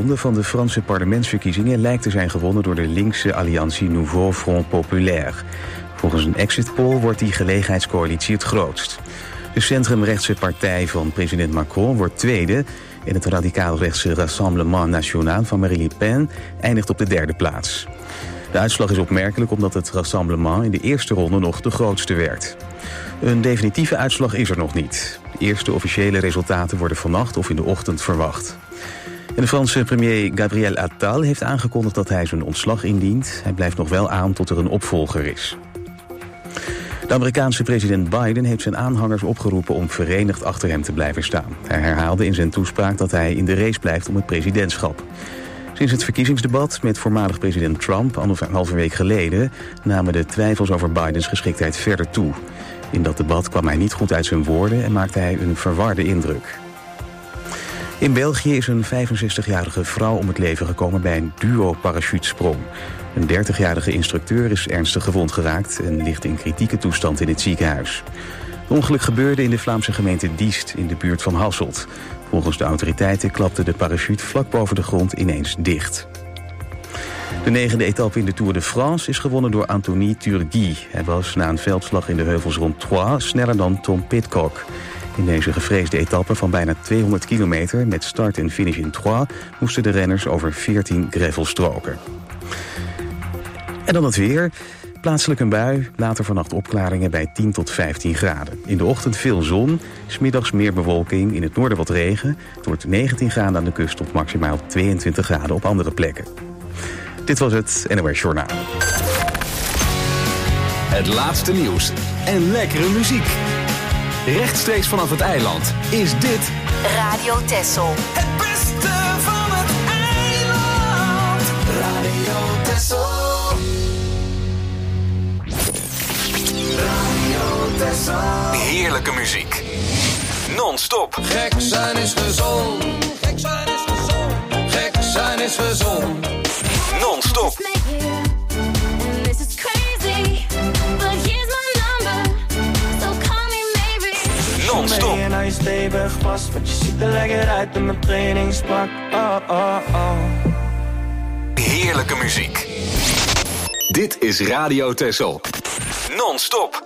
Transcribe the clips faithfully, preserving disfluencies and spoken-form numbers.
ronde van de Franse parlementsverkiezingen lijkt te zijn gewonnen door de linkse alliantie Nouveau Front Populaire. Volgens een exit poll wordt die gelegenheidscoalitie het grootst. De centrumrechtse partij van president Macron wordt tweede en het radicaal-rechtse Rassemblement National van Marine Le Pen eindigt op de derde plaats. De uitslag is opmerkelijk omdat het Rassemblement in de eerste ronde nog de grootste werd. Een definitieve uitslag is er nog niet. De eerste officiële resultaten worden vannacht of in de ochtend verwacht. En de Franse premier Gabriel Attal heeft aangekondigd dat hij zijn ontslag indient. Hij blijft nog wel aan tot er een opvolger is. De Amerikaanse president Biden heeft zijn aanhangers opgeroepen om verenigd achter hem te blijven staan. Hij herhaalde in zijn toespraak dat hij in de race blijft om het presidentschap. Sinds het verkiezingsdebat met voormalig president Trump anderhalve week geleden namen de twijfels over Bidens geschiktheid verder toe. In dat debat kwam hij niet goed uit zijn woorden en maakte hij een verwarde indruk. In België is een vijfenzestigjarige vrouw om het leven gekomen bij een duo-parachutesprong. Een dertigjarige instructeur is ernstig gewond geraakt en ligt in kritieke toestand in het ziekenhuis. Het ongeluk gebeurde in de Vlaamse gemeente Diest in de buurt van Hasselt. Volgens de autoriteiten klapte de parachute vlak boven de grond ineens dicht. De negende etappe in de Tour de France is gewonnen door Anthony Turgui. Hij was na een veldslag in de heuvels rond Troyes sneller dan Tom Pidcock. In deze gevreesde etappe van bijna tweehonderd kilometer met start en finish in Troyes moesten de renners over veertien gravelstroken. En dan het weer. Plaatselijk een bui, later vannacht opklaringen bij tien tot vijftien graden. In de ochtend veel zon, 's middags meer bewolking, in het noorden wat regen. Het wordt negentien graden aan de kust tot maximaal tweeëntwintig graden op andere plekken. Dit was het N O S Journaal. Het laatste nieuws en lekkere muziek. Rechtstreeks vanaf het eiland is dit Radio Texel. Het beste van het eiland. Radio Texel. Radio Texel. heerlijke muziek. Non-stop. Gek zijn is gezond. Gek zijn is gezond. Gek zijn is gezond. Non-stop. Non-stop. En hij is stevig vast, want je ziet er lekker uit in mijn trainingspak. Oh, oh, oh. Heerlijke muziek. Dit is Radio Texel. Non-stop.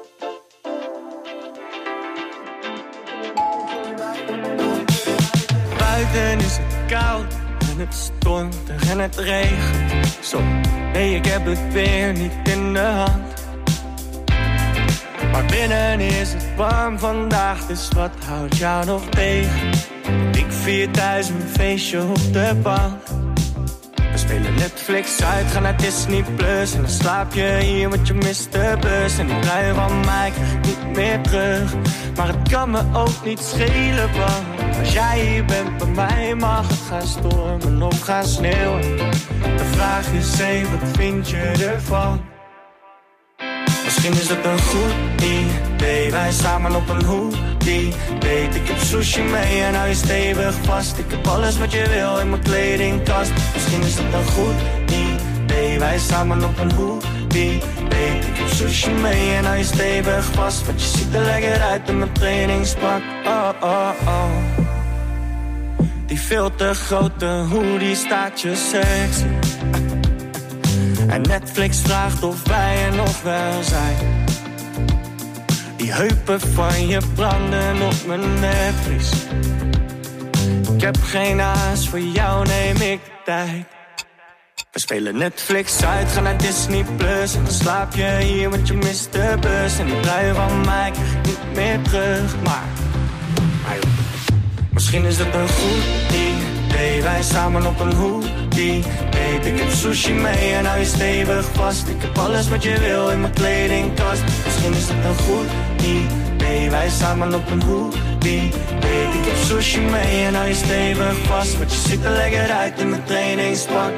Buiten is het koud en het stormt en het regent. Zo, nee, ik heb het weer niet in de hand. Maar binnen is het warm vandaag, dus wat houdt jou nog tegen? Ik vier thuis een feestje op de bank. We spelen Netflix uit, gaan naar Disney Plus. En dan slaap je hier, want je mist de bus. En die brui van mij krijg ik niet meer terug. Maar het kan me ook niet schelen, want als jij hier bent bij mij, mag het gaan stormen of gaan sneeuwen. De vraag is, hé, wat vind je ervan? Misschien is het een goed idee, wij samen op een hoodie. Weet, ik heb sushi mee en hou je stevig vast. Ik heb alles wat je wil in mijn kledingkast. Misschien is het een goed idee, wij samen op een hoodie. Weet, ik heb sushi mee en hou je stevig vast. Want je ziet er lekker uit in mijn trainingspak. Oh, oh, oh. Die veel te grote hoodie staat je sexy. En Netflix vraagt of wij er nog wel zijn. Die heupen van je branden op mijn netvlies. Ik heb geen haast, voor jou neem ik de tijd. We spelen Netflix uit, gaan naar Disney Plus. En dan slaap je hier, want je mist de bus. En die brui van mij krijg ik niet meer terug. Maar, maar misschien is het een goed idee, wij samen op een hoodie. Weet, ik heb sushi mee en hou je stevig vast. Ik heb alles wat je wil in mijn kledingkast. Misschien is het een goed idee, wij samen op een hoodie. Weet, ik heb sushi mee en hou je stevig vast. Want je ziet er lekker uit in mijn trainingspak.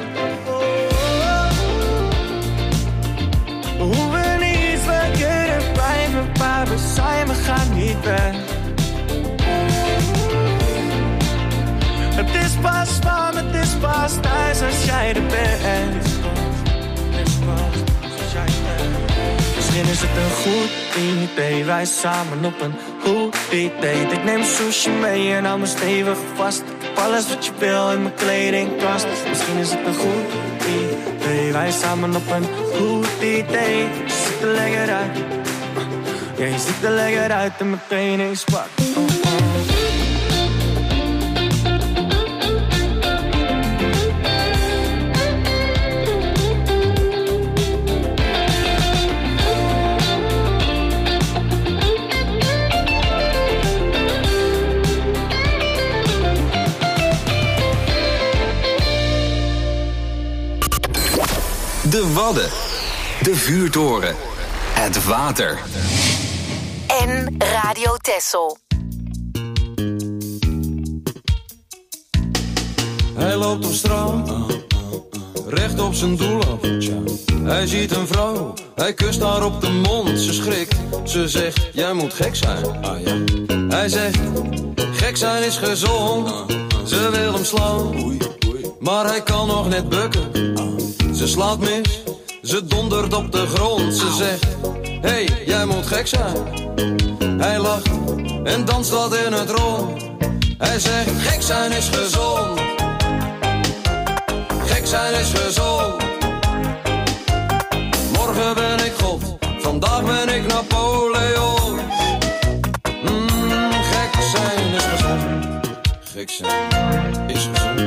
We hoeven niet verkeerd te blijven waar we zijn, we gaan niet weg. Het is pas warm, het is pas thuis als jij er bent. Misschien is het een goed idee, wij samen op een hoodie date. Ik neem sushi mee en hou me stevig vast. heb alles wat je wil in mijn kledingkast. Misschien is het een goed idee. Wij samen op een goed idee. Je ziet er lekker uit. Ja, je ziet er lekker uit in mijn trainingspak. Oh, oh. De Wadden, de vuurtoren, het water. En Radio Texel. Hij loopt op straat, recht op zijn doel af. Hij ziet een vrouw, hij kust haar op de mond. Ze schrikt, ze zegt, jij moet gek zijn. Hij zegt, gek zijn is gezond. Ze wil hem slaan, maar hij kan nog net bukken. Ze slaat mis, ze dondert op de grond. Ze zegt, hey, jij moet gek zijn. Hij lacht en danst wat in het rond. Hij zegt, gek zijn is gezond. Gek zijn is gezond. Morgen ben ik God, vandaag ben ik Napoleon. Mm, gek zijn is gezond. Gek zijn is gezond.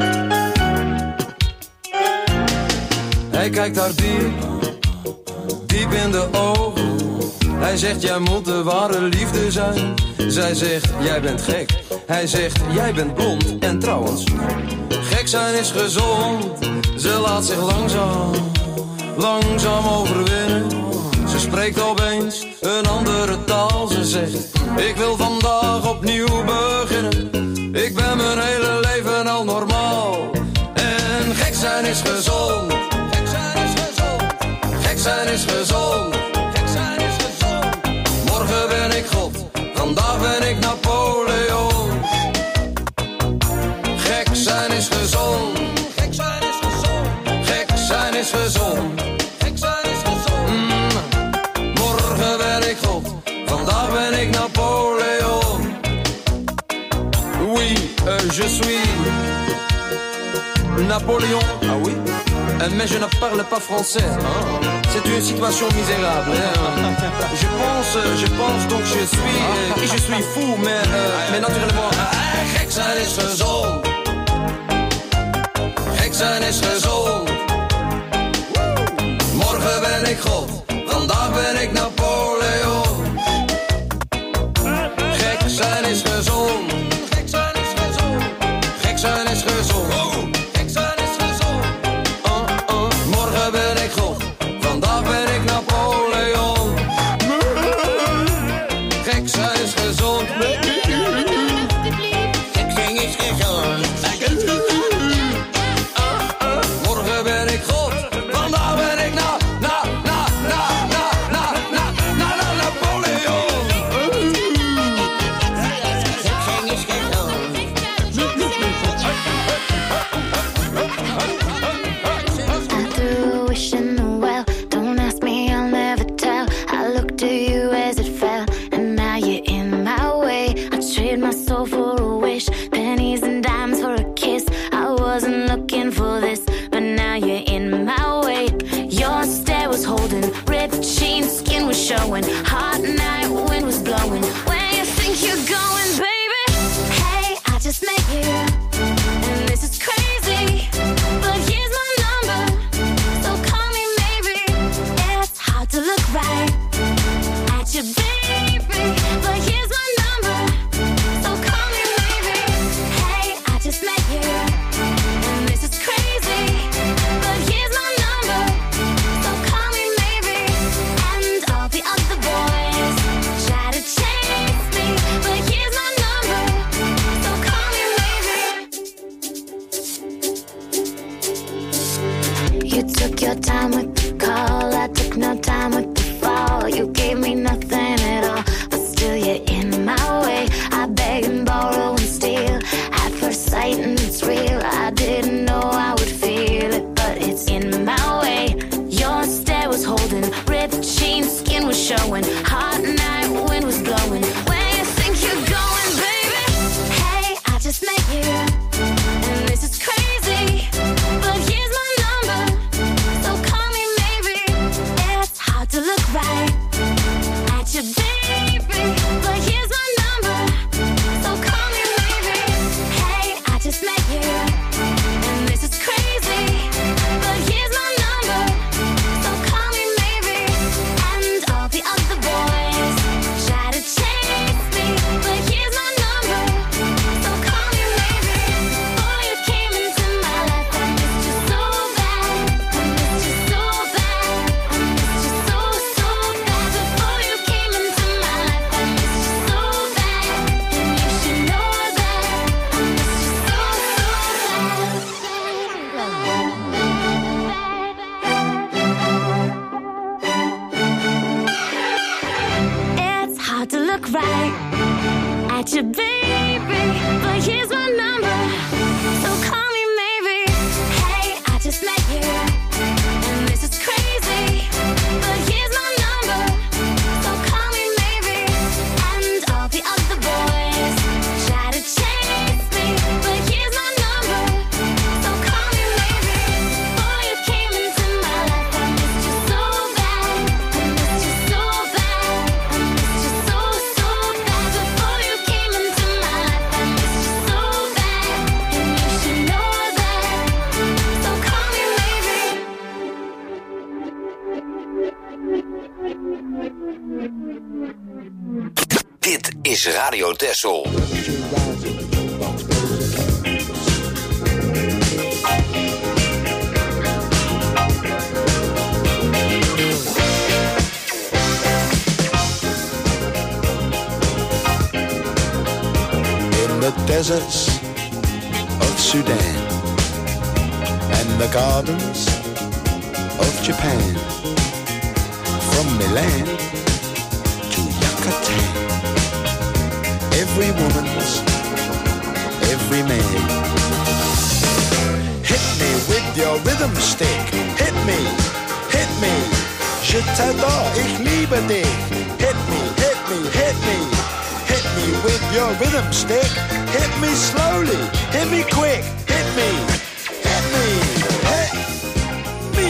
Hij kijkt haar diep, diep in de ogen. Hij zegt, jij moet de ware liefde zijn. Zij zegt, jij bent gek. Hij zegt, jij bent blond. En trouwens, gek zijn is gezond. Ze laat zich langzaam, langzaam overwinnen. Ze spreekt opeens een andere taal. Ze zegt, ik wil vandaag opnieuw beginnen. Ik ben mijn hele leven al normaal. En gek zijn is gezond. Gek zijn is gezond. Gek zijn is gezond. Morgen ben ik God, vandaag ben ik Napoleon. Gek zijn is gezond. Gek zijn is gezond. Gek zijn is gezond. Gek zijn is gezond. Mm. Morgen ben ik God, vandaag ben ik Napoleon. Oui, euh, je suis Napoléon. Ah oui? Mais je ne parle pas français. Hein? C'est une situation misérable. Hein? Je pense, je pense donc je suis, euh, et je suis fou, mais, euh, mais naturellement. Ah, gek zijn is gezond. Gek zijn is gezond. Morgen ben ik God, vandaag ben ik Napoleon. Gek zijn is gezond. Gek zijn is gezond. Gek zijn is gezond. Showing hot night wind was blowing. Where you think you're going, baby? Hey, I just met you, and this is crazy. But here's my number, so call me maybe. It's hard to look right at you, baby. But here's my number, so call me maybe. Hey, I just met you, and this is crazy. But here's my number, so call me maybe. And all the other boys try to chase me, but here's my number, so call me maybe. You took your time with the call, I took no time with the fall. You gave me nothing at all, but still you're in my way. I beg and borrow and steal at first sight, and it's real. I didn't know I would feel it, but it's in my way. Your stare was holding, ripped jeans, skin was showing. Hot night wind was blowing. Where you think you're going, baby? Hey, I just met you, you, baby, but here's my number, so call me maybe. Hey, I just met you, and this is crazy, but here's my number, so call me maybe. And all the other boys try to chase me, but here's my number, so call me maybe. Before you came into my life, I missed you so bad, I missed you so bad, I missed you so, so bad. Before you came into my life, I missed you so bad, and you should know that, so call me maybe. Dit is Radio Texel. In the deserts of Sudan and the gardens of Japan, from Milan to Yucatan, every woman's, every man. Hit me with your rhythm stick, hit me, hit me, je t'adore, ich liebe dich. Hit me, hit me, hit me, hit me with your rhythm stick, hit me slowly, hit me quick, hit me, hit me, hit me.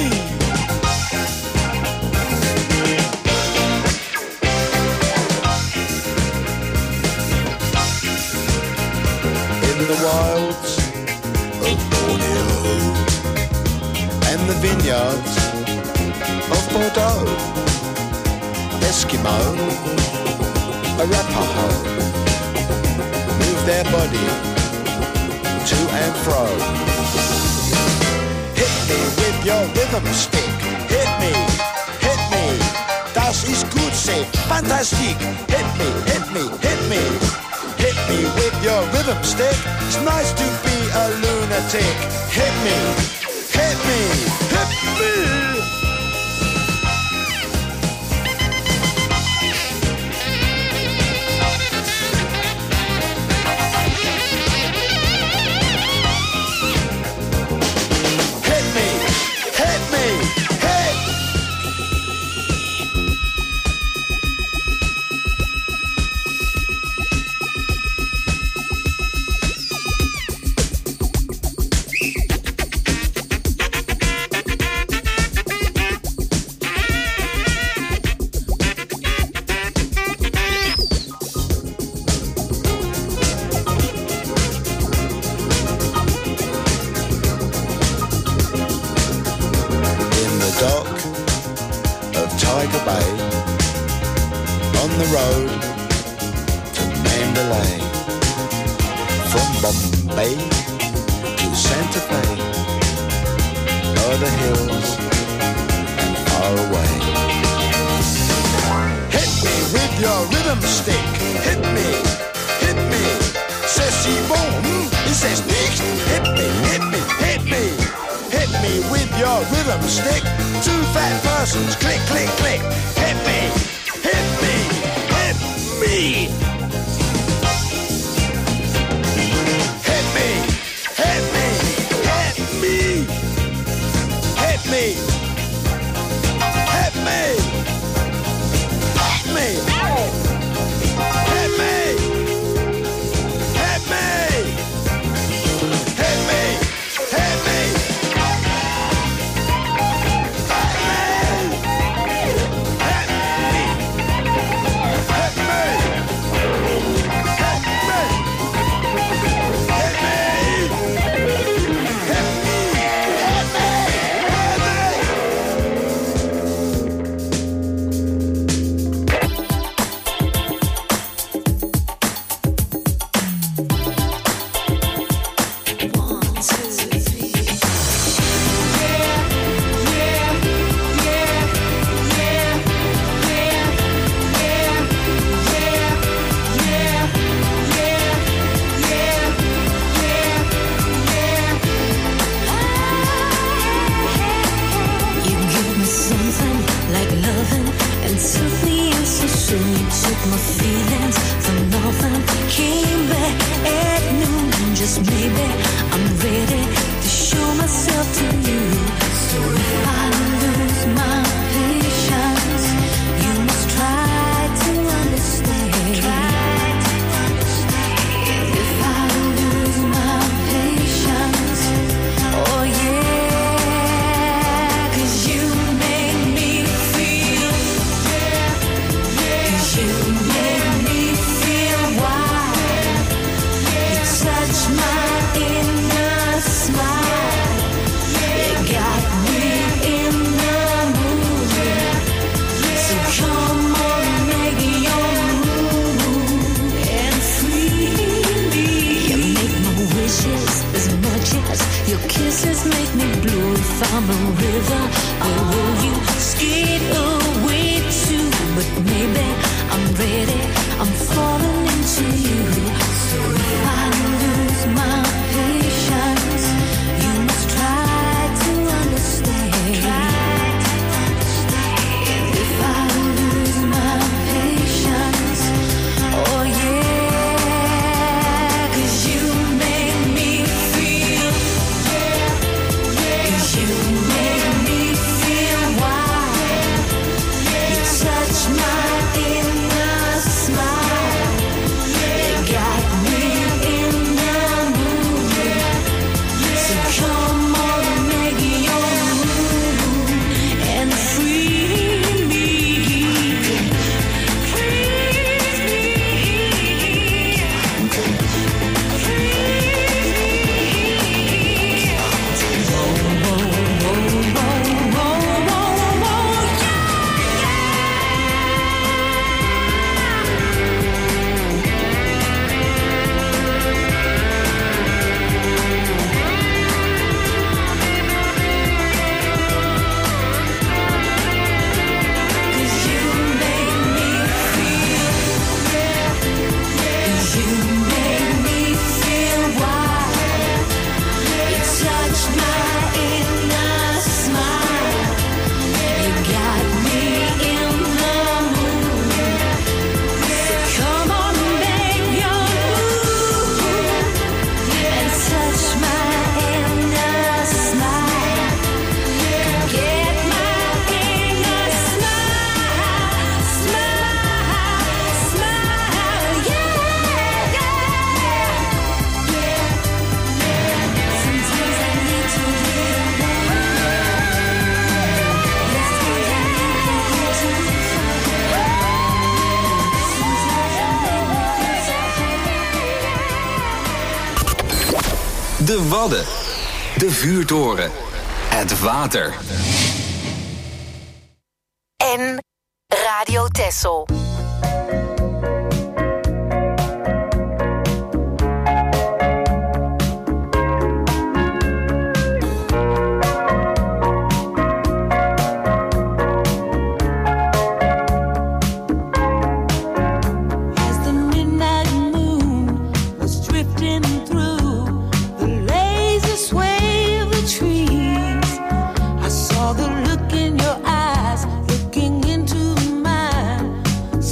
In the wilds of Borneo and the vineyards of Bordeaux, Eskimo, Arapaho, move their body to and fro. Hit me with your rhythm stick, hit me, hit me, das ist gut, say, fantastic. Hit me, hit me, hit me, hit me with your rhythm stick. It's nice to be a lunatic. Hit me, hit me, hit me. So you took my feelings for nothing, came back at noon. Just maybe I'm ready to show myself to you. So if I lose my patience, you must try to understand. Try to understand. If I lose my patience, oh yeah, 'cause you make me feel, yeah, yeah. 'Cause you make me feel wild. You touch my inner smile. You got me in the mood. So come on, make your move and free me. You make my wishes as much as your kisses make me blue. If I'm a river, where will you skate away to? But maybe I'm ready, I'm falling into you. So if I lose my patience, you must try to understand. Try to understand. If I lose my patience, oh yeah, 'cause you make me feel, yeah, yeah. 'Cause you make me feel wild. You touch my inner smile. You got me in the mood. So come on, make your move and free me. Freeze me. De Wadden. De vuurtoren. Het water. En Radio Texel. As the midnight moon was drifting through the lazy sway of the trees, I saw the look in your eyes, looking into mine.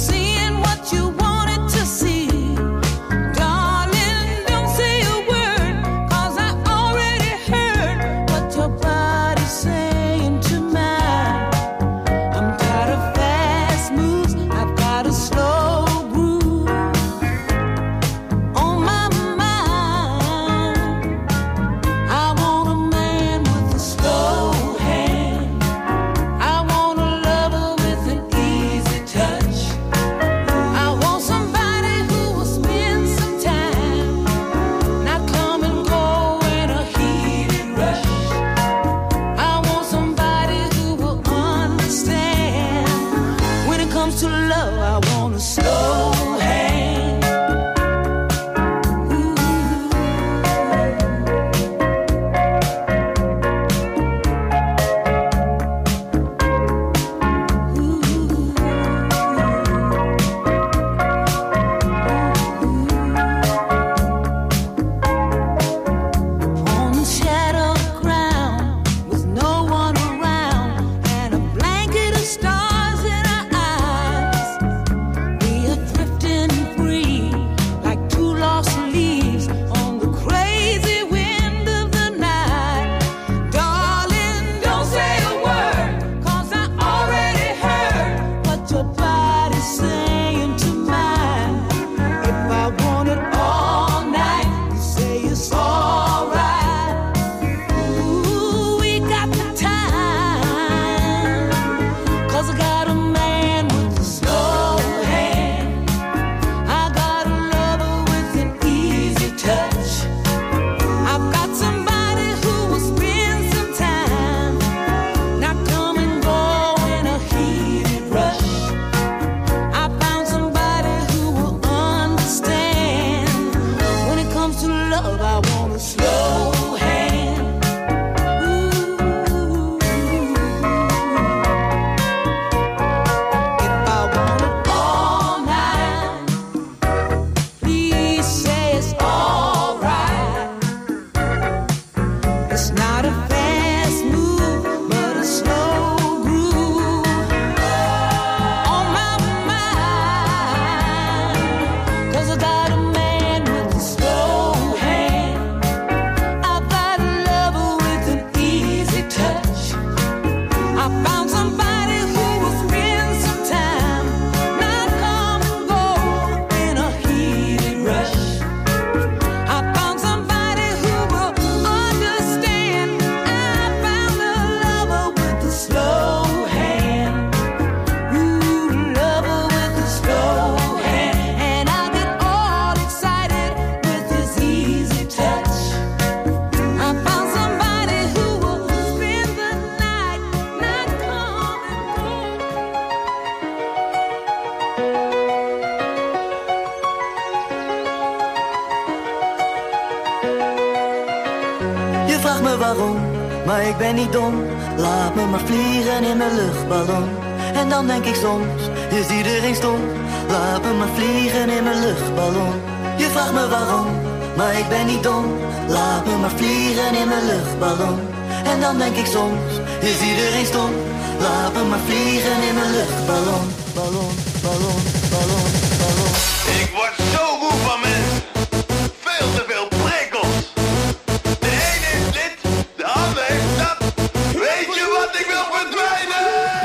maar ik ben niet dom. Laat me maar vliegen in mijn luchtballon. En dan denk ik soms, is iedereen stom? Laat me maar vliegen in mijn luchtballon. Je vraagt me waarom, maar ik ben niet dom. Laat me maar vliegen in mijn luchtballon. En dan denk ik soms, is iedereen stom? Laat me maar vliegen in mijn luchtballon. Ballon, ballon, ballon, ballon. Ik word zo moe van mensen. Veel te veel prikkels. De een heeft dit, de ander heeft dat. Weet je wat, ik wil verdwijnen?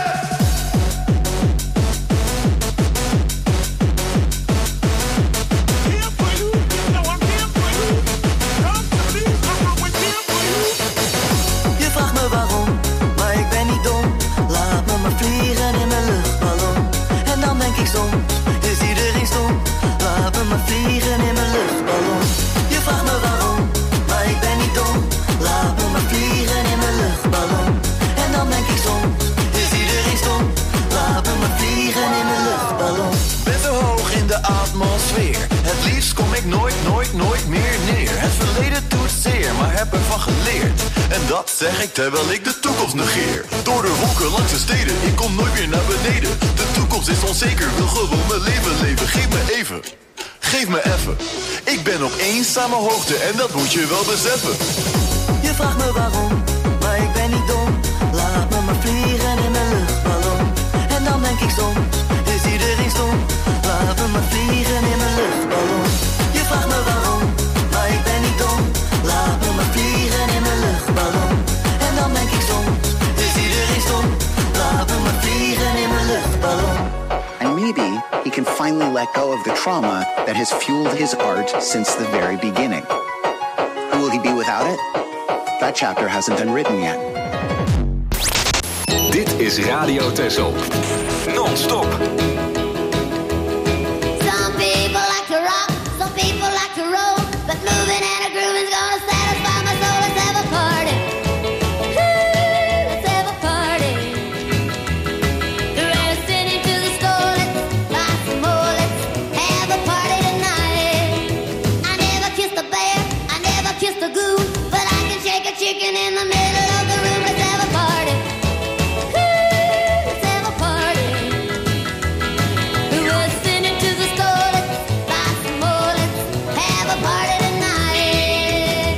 Je vraagt me waarom, maar ik ben niet dom. Laat me maar vliegen in mijn luchtballon. En dan denk ik soms, is iedereen stom? Laat me maar vliegen in mijn luchtballon. Je vraagt me waarom, maar ik ben niet dom. Laat me maar vliegen in mijn luchtballon. En dan denk ik soms, is iedereen stom? Laat me maar vliegen in mijn luchtballon. Ben zo hoog in de atmosfeer. Het liefst kom ik nooit, nooit, nooit meer neer. Het verleden doet zeer, maar heb ervan geleerd. En dat zeg ik terwijl ik de toekomst negeer. Door de wolken langs de steden, ik kom nooit meer naar beneden. De toekomst is onzeker, wil gewoon mijn leven leven. Geef me even, geef me even. Ik ben op eenzame hoogte en dat moet je wel beseffen. Je vraagt me waarom, maar ik ben niet dom. Laat me maar vliegen in mijn luchtballon. En dan denk ik soms, is iedereen stom? Laat me maar vliegen in mijn luchtballon. Je vraagt me waarom, maar ik ben niet dom. Laat me maar vliegen in mijn luchtballon. En dan denk ik soms, is iedereen stom? Laat me maar vliegen in mijn luchtballon. And maybe he can finally let go of the trauma that has fueled his art since the very beginning. Who will he be without it? That chapter hasn't been written yet. Dit is Radio Texel. Non-stop. Some people like to rock, some people like to roll, but moving and a grooving's gonna satisfy my soul. Let's have a party. Woo, let's have a party. The rest into the store, let's buy some more. Let's have a party tonight. I never kissed a bear, I never kissed a goose, but I can shake a chicken in the middle of the room. Let's have a party. Let's have a party. The rest into the store, let's buy some more. Let's have a party tonight.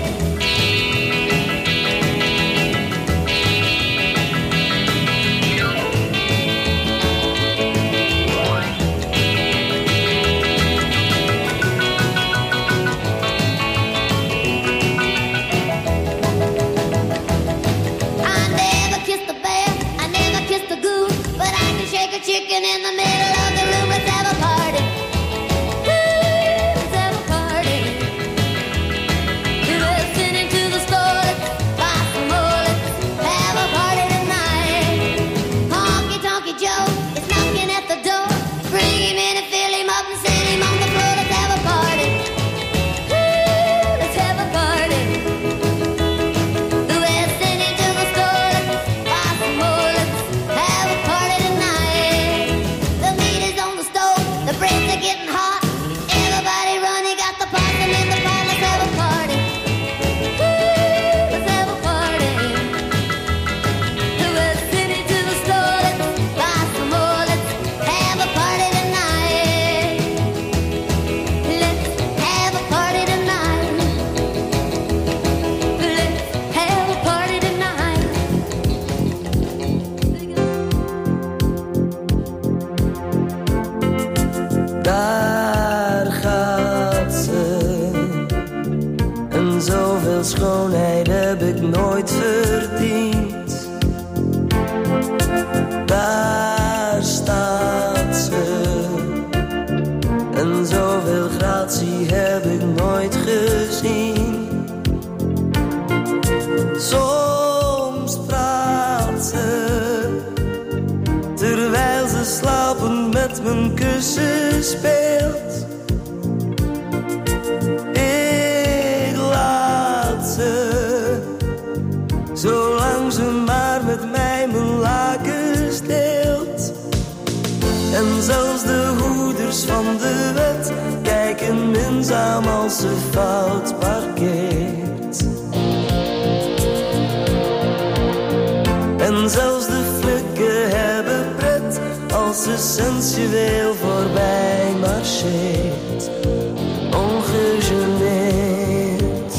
I never kissed a bear, I never kissed a goose, but I can shake a chicken in the middle of the room. Let's have a party. Woo, let's have a party. We're racing into the store, let's buy some more. Let's have a party tonight. Honky Tonky Joe is knocking at the door. Bring him in and fill him up and set him on the floor. Let's have a party. Woo, let's have a party. The West End into the store, let's buy some more. Let's have a party tonight. The meat is on the stove, the breads are getting hot. Everybody running, got the possum in the pot. Let's have a party. Woo, let's have a party. The West End into the store, let's buy some more. Let's have a party tonight. Let's have a party tonight. Let's have a party tonight. Daar gaat ze. En zoveel schoonheid heb ik nooit verdiend. Daar staat ze. En zoveel gratie heb ik nooit gezien. Soms praat ze, terwijl ze slapend met mijn kussen speelt. Ik laat ze, zolang ze maar met mij mijn lakens deelt. En zelfs de hoeders van de wet kijken minzaam als ze fout parkeert. En zelfs de flikken hebben pret als ze sensueel voorbij marcheert, ongegeneerd.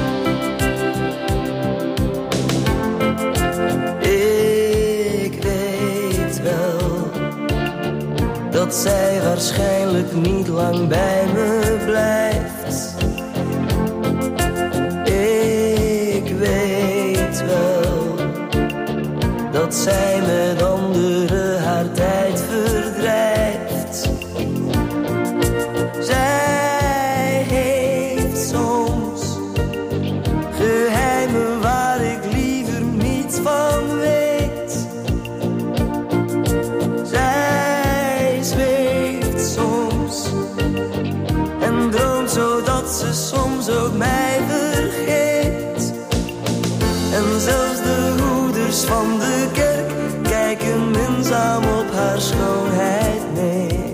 Ik weet wel dat zij waarschijnlijk niet lang bij me blijft. Ik weet wel dat zij met anderen haar tijd verdrijft. Zij heeft soms geheimen waar ik liever niets van weet. Zij zweeft soms en droomt zodat ze soms ook mij vergeet. En zelfs de hoeders van de kerk kijken minzaam op haar schoonheid neer.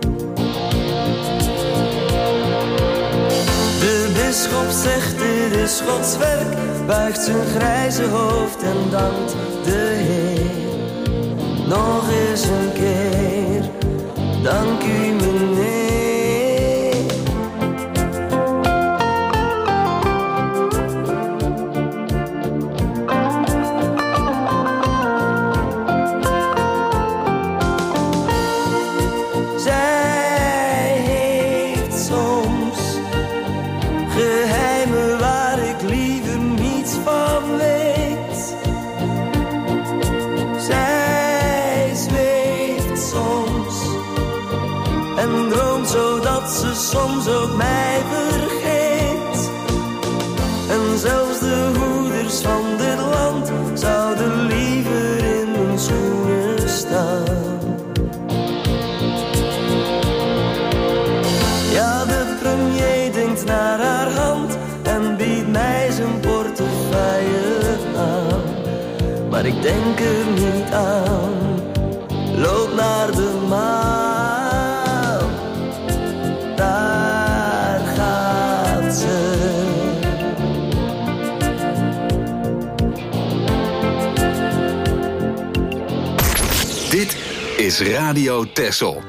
De bisschop zegt dit is Gods werk, buigt zijn grijze hoofd en dankt de Heer. Nog eens een keer, dank u meneer. Ze soms ook mij vergeet. En zelfs de hoeders van dit land zouden liever in mijn schoenen staan. Ja, de premier denkt naar haar hand en biedt mij zijn portefeuille aan. Maar ik denk er niet aan, loop naar de maan. Daar gaat ze. Dit is Radio Texel.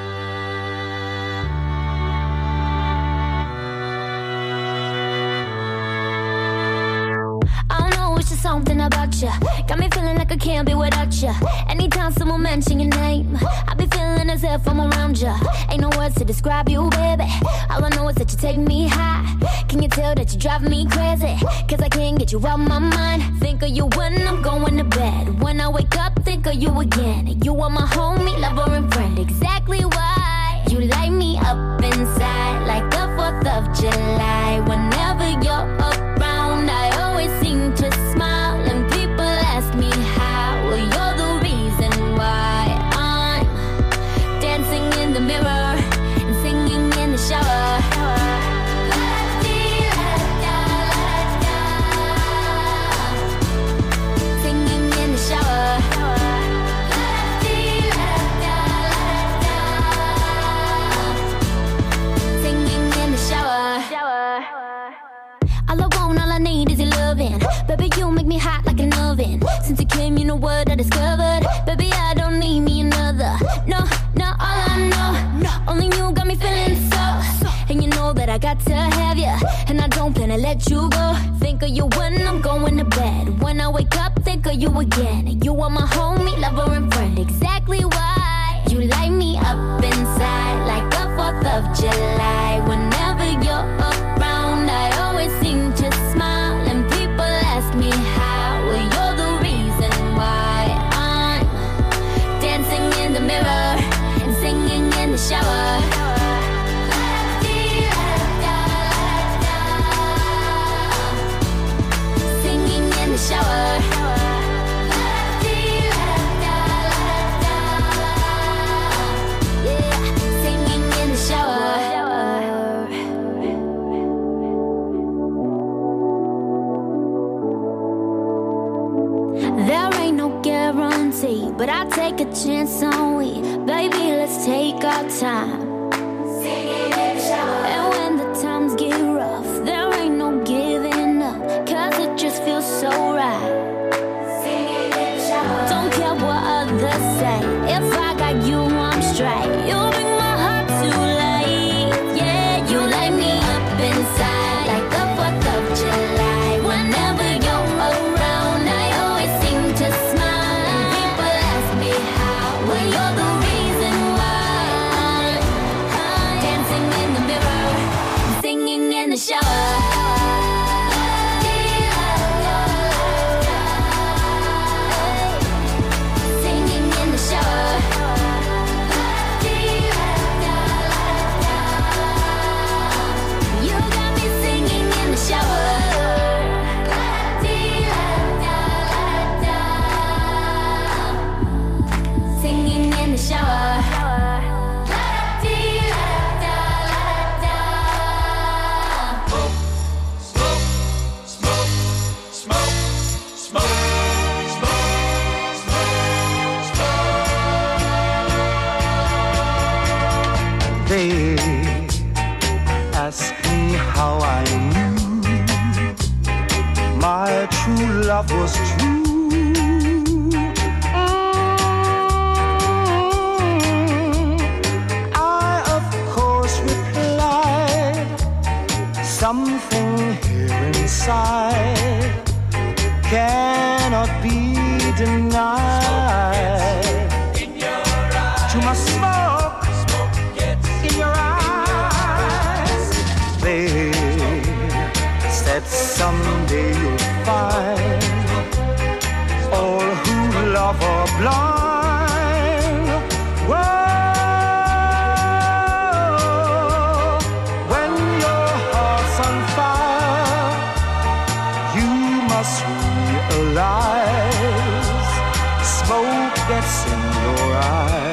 Something about you got me feeling like I can't be without you. Anytime someone mention your name, I be feeling as if I'm around you. Ain't no words to describe you, baby. All I know is that you take me high. Can you tell that you drive me crazy? Cause I can't get you out my mind. Think of you when I'm going to bed. When I wake up, think of you again. You are my homie, lover and friend. Exactly why you light me up inside like the fourth of July. Whenever you're around, I always seem to smile, and people ask me how. Well, you're the reason why I'm dancing in the mirror and singing in the shower. Singing in the shower. Singing in the shower. All I want, all I need is your loving. Baby, you make me hot like an oven. Since you came, you know what I discovered. Baby, I don't need me another. No, no, all I know, only you got me feeling so. And you know that I got to have you, and I don't plan to let you go. Think of you when I'm going to bed. When I wake up, think of you again. You are my homie, lover and friend. Exactly why you light me up inside like the fourth of July. Whenever you're around, I always seem to smile, and people ask me how. Well, you're the reason why I'm dancing in the mirror and singing in the shower. Singing in the shower. Yeah, singing in the shower. There ain't no guarantee, but I take a chance on we. Baby, let's take our time. And when the times get rough, there ain't no giving up, cause it just feels so right. If I got you, I'm straight. You bring my heart to life. Yeah, you light me up inside like the fourth of July. Whenever you're around, I always seem to smile. People ask me how, well, you're the reason why. Dancing in the mirror, singing in the shower. They ask me how I knew my true love was true. Mm, I of course replied, something here inside cannot be denied. To my smoke in your eyes, they said someday you'll find all who love are blind. Whoa, when your heart's on fire, you must realize smoke gets in your eyes.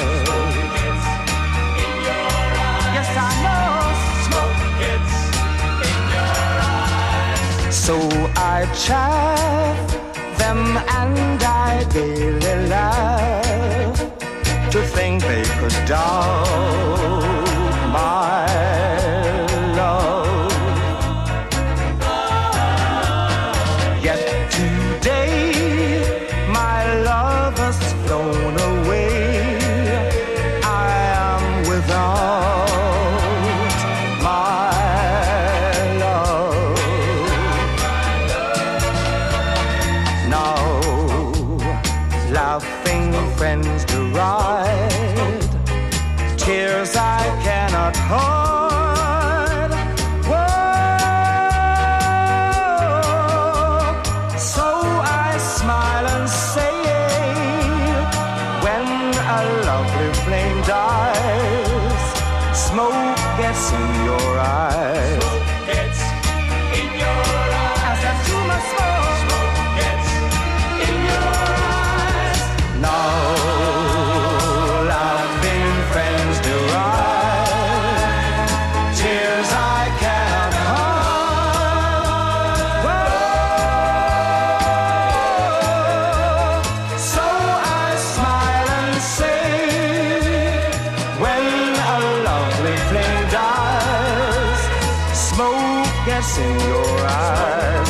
So I chaff them and I daily laugh to think they could doubt my love. Yet today my love has flown away. I am without my friends deride tears I cannot hide. Whoa, so I smile and say, when a lovely flame dies, smoke gets in your eyes. Smoke gets in your eyes. As I do my smoke, smoke gets in your eyes. Now loving friends deride tears I cannot hide. Whoa, so I smile and say, when a lovely flame dies, smoke gets in your eyes.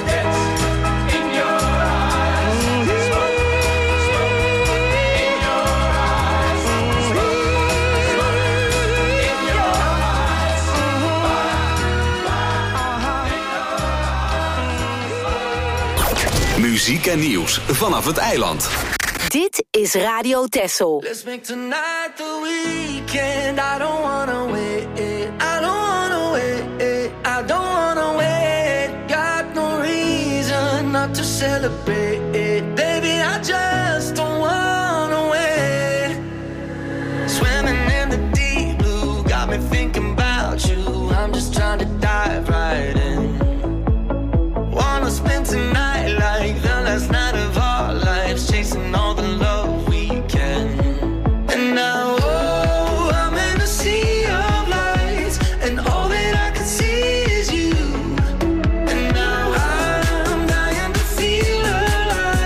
Muziek en nieuws vanaf het eiland. Dit is Radio Texel. Let's make tonight the weekend. I don't wanna wait. I don't wanna wait. I don't wanna wait. Got no reason not to celebrate. Baby, I just don't wanna wait. Swimming in the deep blue got me thinking about you. I'm just trying to dive right in. Wanna spend tonight like the last night of our lives, chasing all the love we can. And now, oh, I'm in a sea of lights, and all that I can see is you. And now I'm dying to feel alive.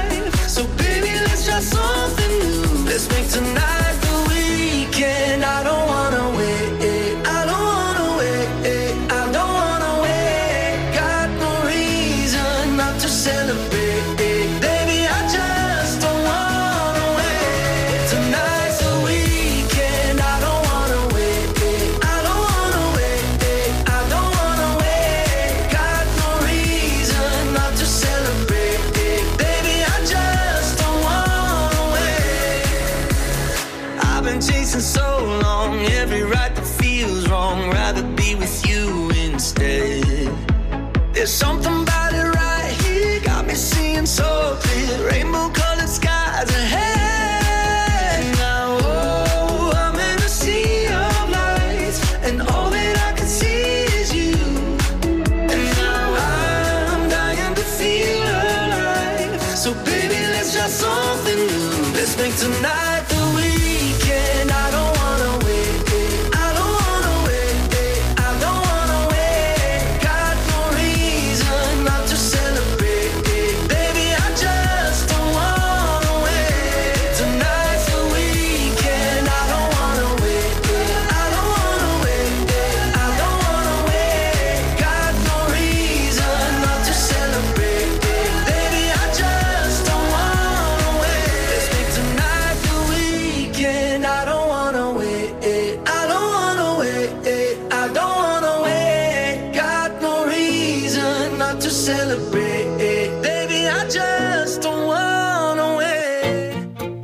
chasing so long, every right that feels wrong, rather be with you instead. There's something about it right here, got me seeing so clear, rainbow colored skies ahead. Now, oh, I'm in a sea of lights, and all that I can see is you. And now I'm dying to feel alive, so baby, let's try something new. Let's make tonight the weekend. I don't wanna wait, I don't wanna wait, I don't wanna wait. Got no reason not to celebrate, baby, I just don't wanna wait. Tonight's the weekend. I don't wanna wait, I don't wanna wait, I don't wanna wait. Got no reason not to celebrate, baby, I just don't wanna wait. Let's make tonight the weekend. I don't wanna wait, I don't wanna wait, I don't wanna wait. Got no reason not to celebrate, baby, I just don't wanna wait.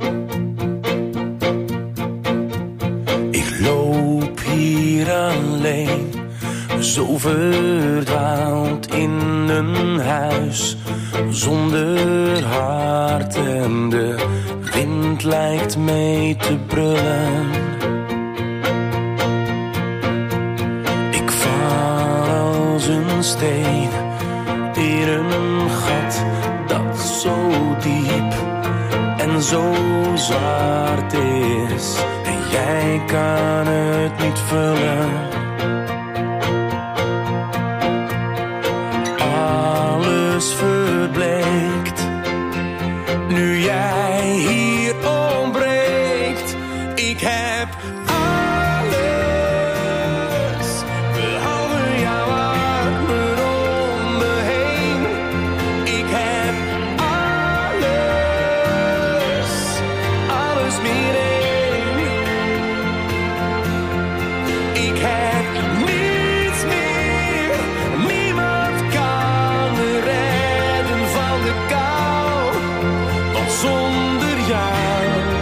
Ik loop hier alleen, zo verdwaald in een huis zonder hart en de wind lijkt mee te brullen. Ik val als een steen in een gat dat zo diep en zo zwart is, en jij kan het niet vullen. Alles verbleekt nu jij hier ontbreekt. Ik heb alles, behalve jouw armen om me heen. Ik heb alles, alles meer één. Ik heb niets meer, niemand kan me redden van de kou, want zonder jou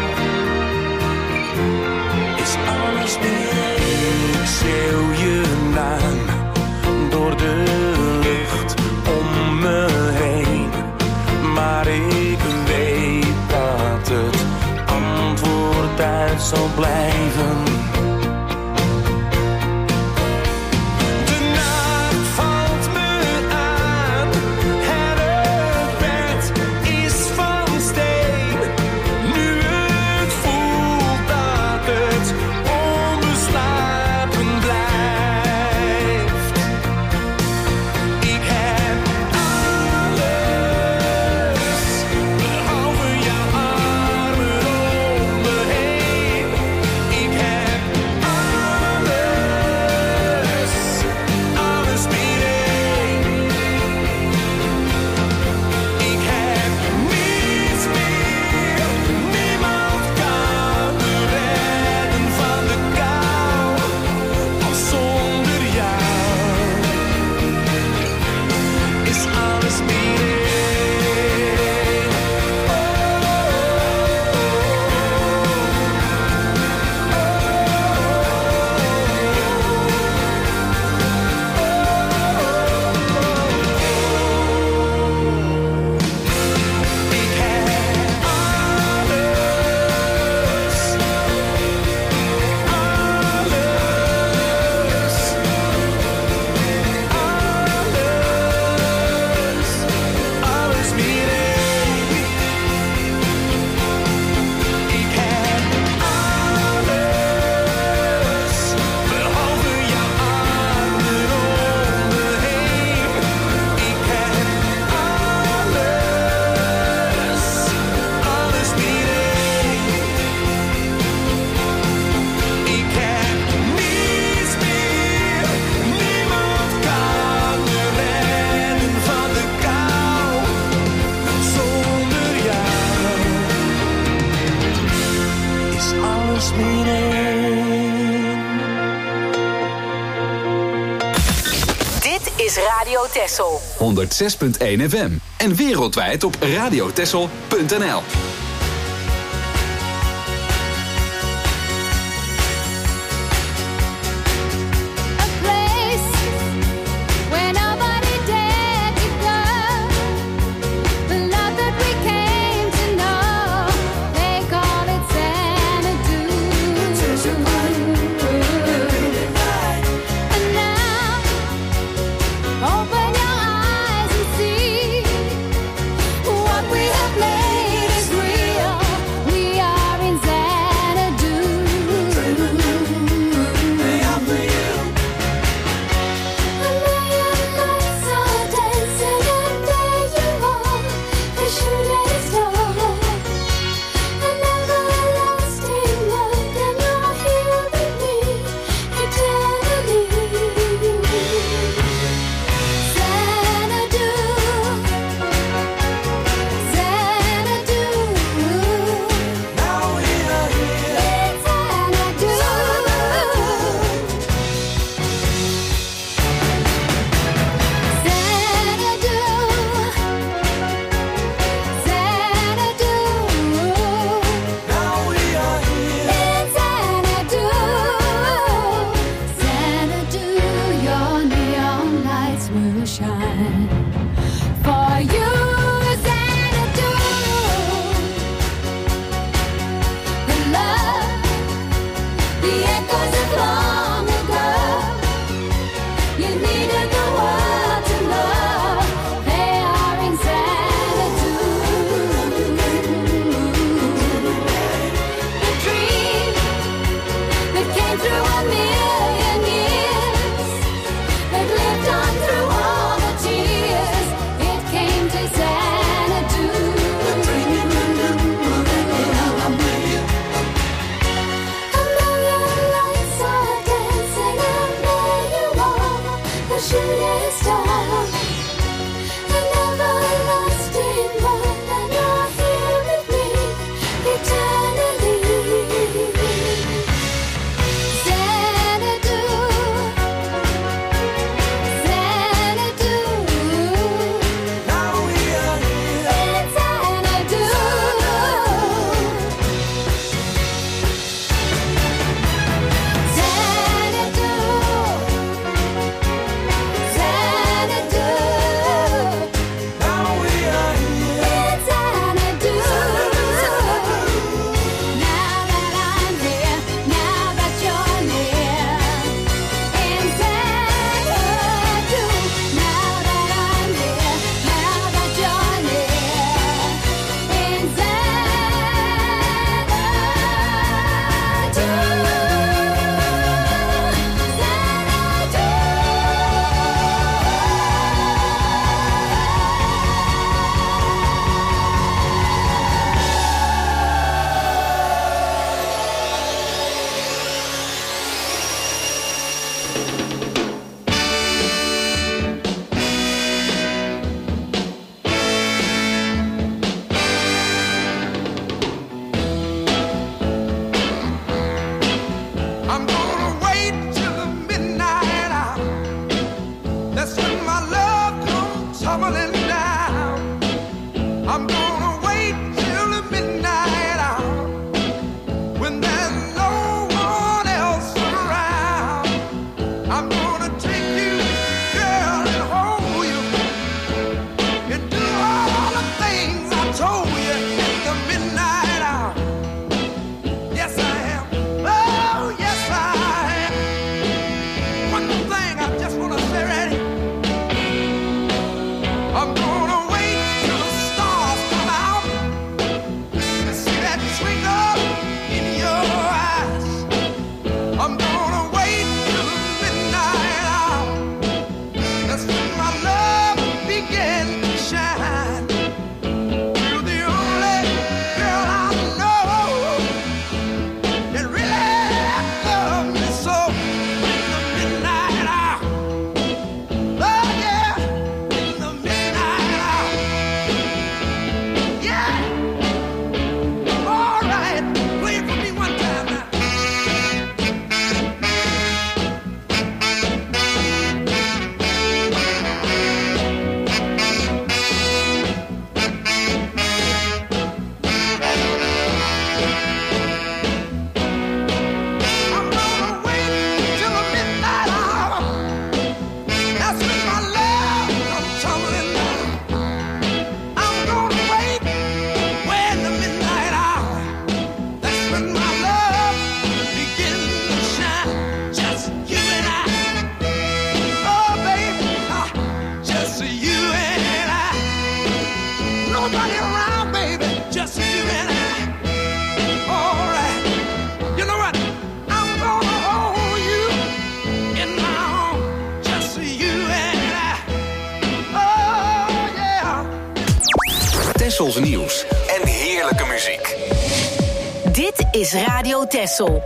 is alles meer. Ik schreeuw je naam door de lucht om me heen, maar ik weet dat het antwoord uit zal blijven. De nacht valt me aan en het bed is van steen. Nu het voelt dat het onbeslapen blijft. Ik heb alles, behalve jouw armen om me heen. Ik heb alles, alles meer één. Ik heb niets meer, niemand kan me redden van de kou, want zonder jou is alles meer één. Ik heb alles, alles, alles meer één. Ik heb alles, behalve jouw armen om me heen. Ik heb alles, alles meer één. Ik heb niets meer, niemand kan me redden van de kou, zonder jou is alles meer één. Dit is Radio Texel. honderdzes punt één F M en wereldwijd op radiotexel punt n l. Tessels nieuws en heerlijke muziek. Dit is Radio Tessel.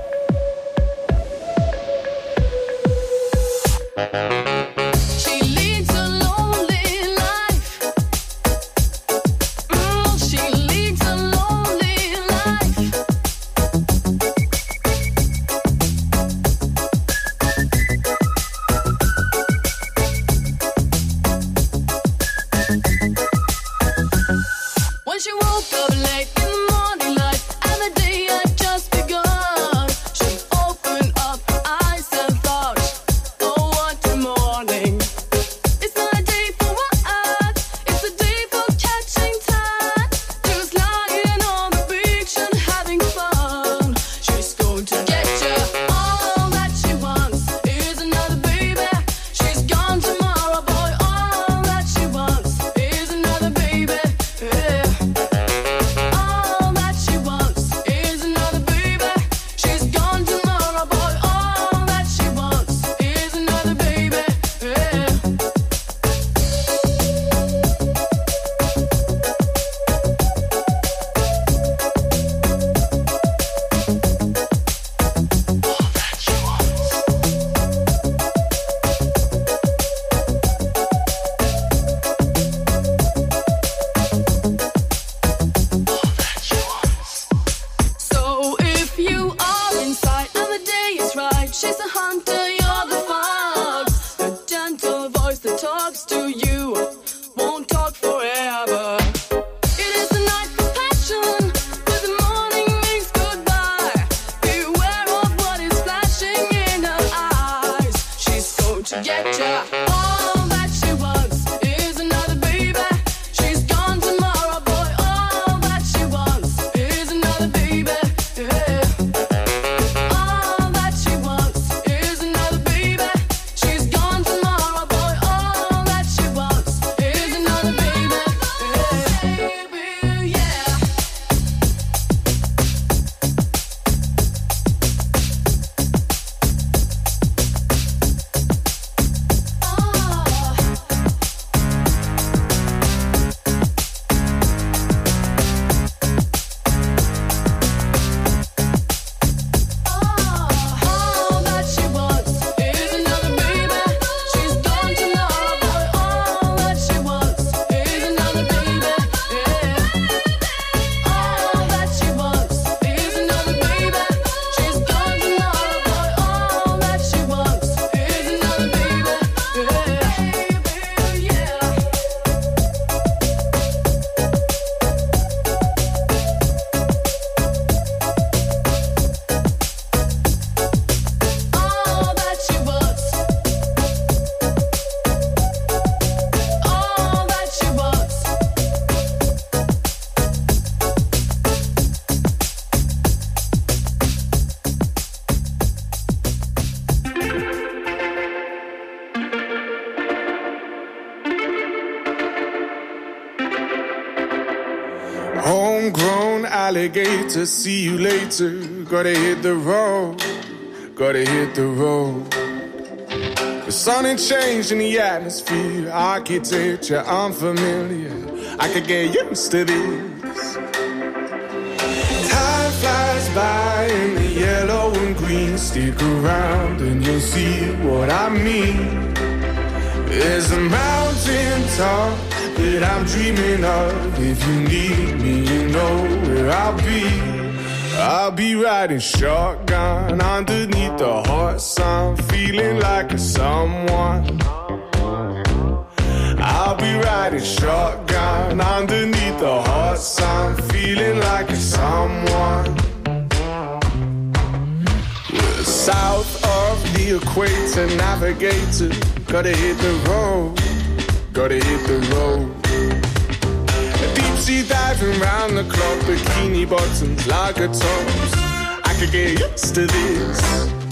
Homegrown alligator, see you later. Gotta hit the road, gotta hit the road. The sun ain't changed in the atmosphere, architecture unfamiliar. I could get used to this. Time flies by in the yellow and green. Stick around and you'll see what I mean. There's a mountain top that I'm dreaming of. If you need me, you know where I'll be. I'll be riding shotgun underneath the hot sun, feeling like a someone. I'll be riding shotgun underneath the hot sun, feeling like a someone. We're south of the equator, navigator. Gotta hit the road, gotta hit the road. Deep sea diving round the clock, bikini bottoms, lager tops. I could get used to this.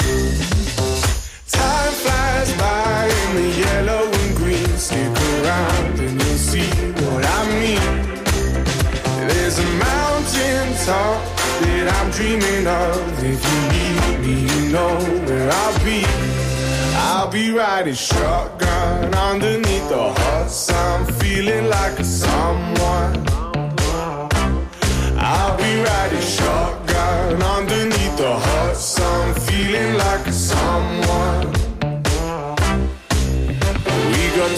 Time flies by in the yellow and green. Stick around and you'll see what I mean. There's a mountain top that I'm dreaming of. If you need me, you know where I'll be. I'll be riding shotgun underneath the hot sun, feeling like a someone.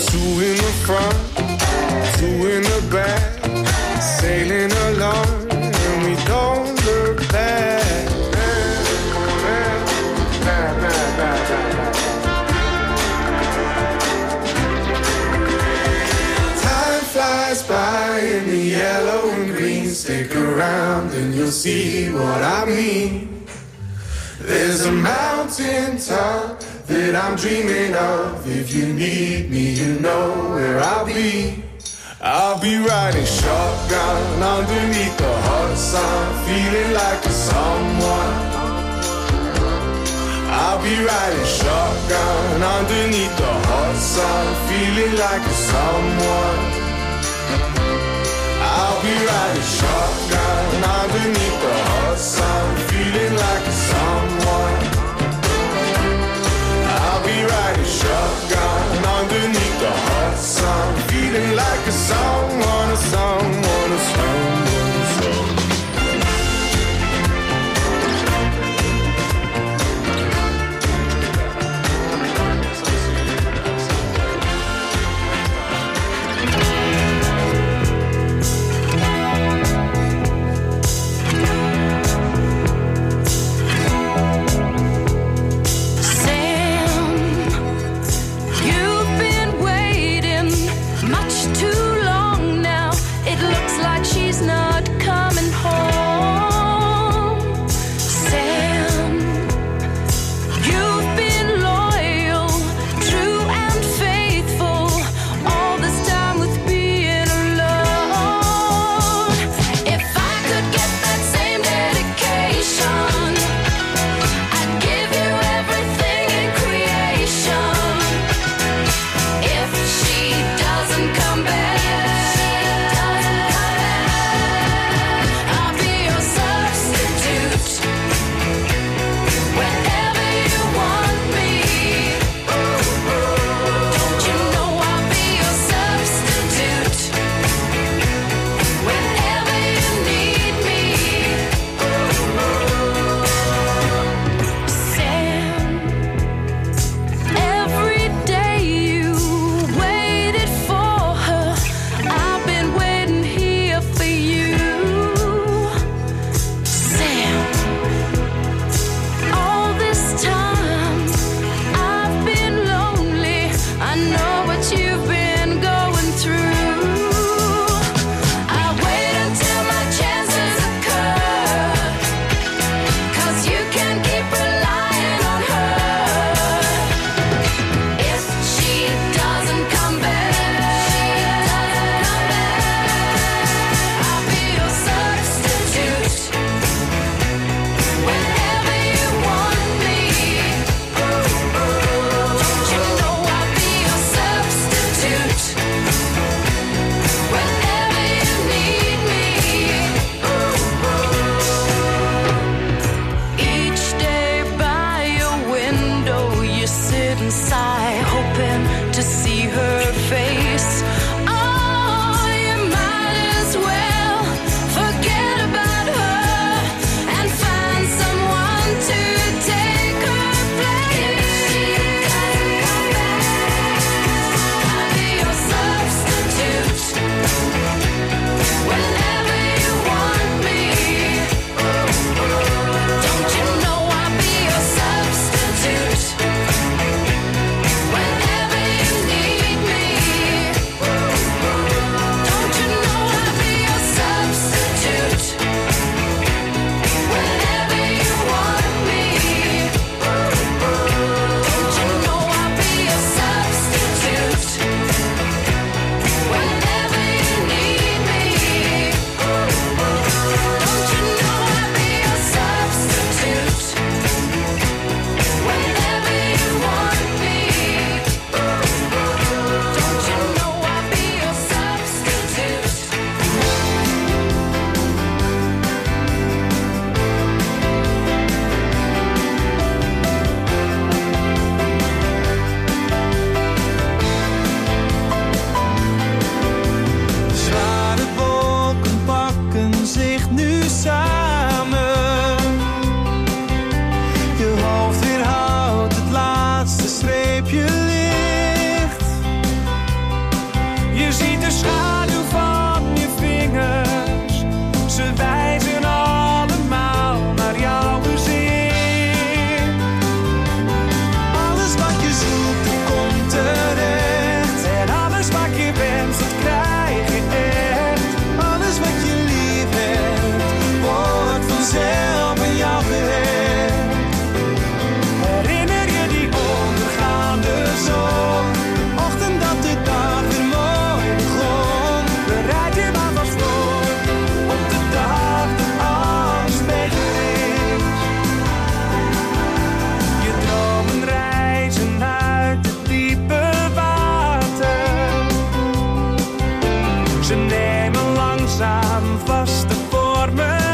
Two in the front, two in the back, sailing along, and we don't look back. Time flies by in the yellow and green. Stick around and you'll see what I mean. There's a mountain top that I'm dreaming of. If you need me, you know where I'll be. I'll be riding shotgun underneath the hot sun, feeling like a someone. I'll be riding shotgun underneath the hot sun, feeling like a someone. I'll be riding shotgun